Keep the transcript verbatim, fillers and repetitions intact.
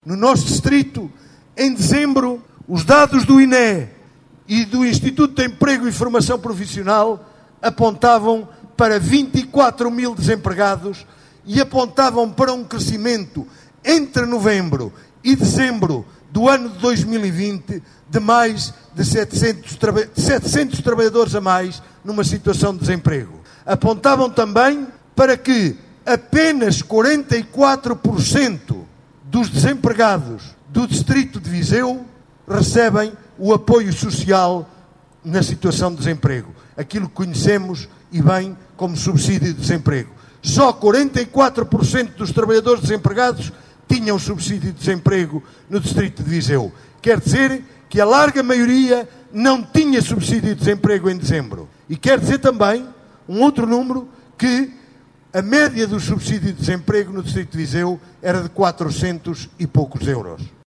No nosso distrito, em dezembro, os dados do I N E e do Instituto de Emprego e Formação Profissional apontavam para vinte e quatro mil desempregados e apontavam para um crescimento entre novembro e dezembro do ano de dois mil e vinte de mais de setecentos, traba- setecentos trabalhadores a mais numa situação de desemprego. Apontavam também para que apenas quarenta e quatro por cento dos desempregados do distrito de Viseu recebem o apoio social na situação de desemprego, aquilo que conhecemos e bem como subsídio de desemprego. Só quarenta e quatro por cento dos trabalhadores desempregados tinham subsídio de desemprego no distrito de Viseu. Quer dizer que a larga maioria não tinha subsídio de desemprego em dezembro. E quer dizer também, um outro número, que a média do subsídio de desemprego no distrito de Viseu era de quatrocentos e poucos euros.